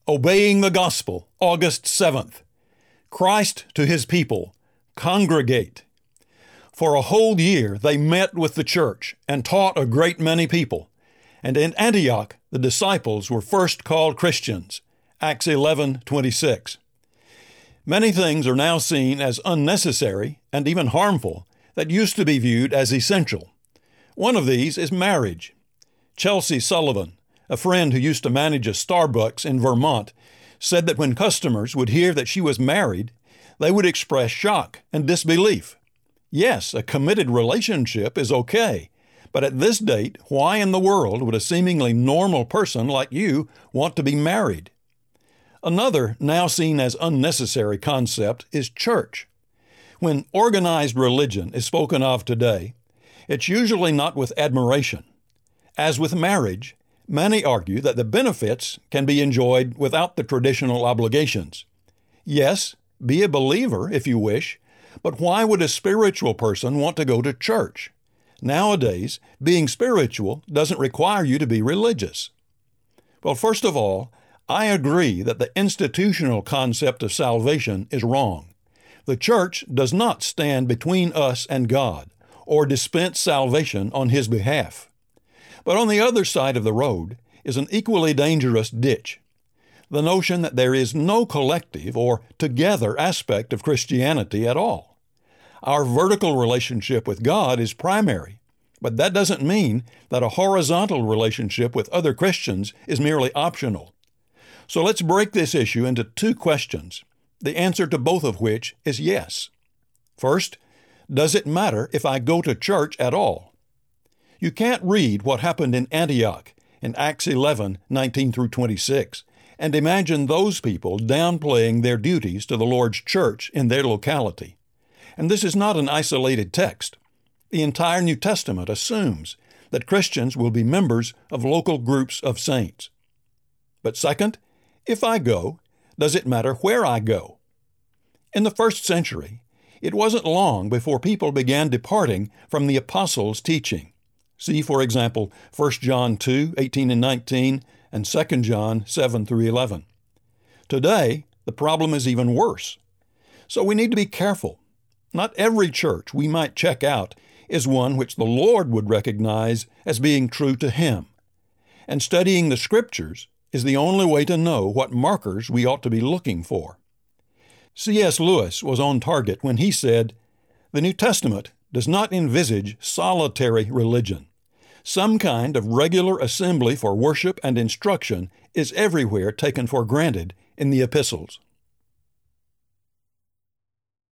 Obeying the Gospel, August 7th. Christ to his people, congregate. For a whole year they met with the church and taught a great many people. And in Antioch the disciples were first called Christians, Acts 11:26. Many things are now seen as unnecessary and even harmful that used to be viewed as essential. One of these is marriage. Chelsea Sullivan, a friend who used to manage a Starbucks in Vermont, said that when customers would hear that she was married, they would express shock and disbelief. Yes, a committed relationship is okay, but at this date, why in the world would a seemingly normal person like you want to be married? Another, now seen as unnecessary concept, is church. When organized religion is spoken of today, it's usually not with admiration. As with marriage, many argue that the benefits can be enjoyed without the traditional obligations. Yes, be a believer if you wish, but why would a spiritual person want to go to church? Nowadays, being spiritual doesn't require you to be religious. Well, first of all, I agree that the institutional concept of salvation is wrong. The church does not stand between us and God or dispense salvation on His behalf. But on the other side of the road is an equally dangerous ditch: the notion that there is no collective or together aspect of Christianity at all. Our vertical relationship with God is primary, but that doesn't mean that a horizontal relationship with other Christians is merely optional. So let's break this issue into two questions, the answer to both of which is yes. First, does it matter if I go to church at all? You can't read what happened in Antioch in Acts 11:19-26 and imagine those people downplaying their duties to the Lord's church in their locality. And this is not an isolated text. The entire New Testament assumes that Christians will be members of local groups of saints. But second, if I go, does it matter where I go? In the first century, it wasn't long before people began departing from the apostles' teaching. See, for example, 1 John 2:18-19 and 2 John 7-11. Today, the problem is even worse. So we need to be careful. Not every church we might check out is one which the Lord would recognize as being true to Him. And studying the Scriptures is the only way to know what markers we ought to be looking for. C.S. Lewis was on target when he said, "The New Testament does not envisage solitary religion. Some kind of regular assembly for worship and instruction is everywhere taken for granted in the epistles."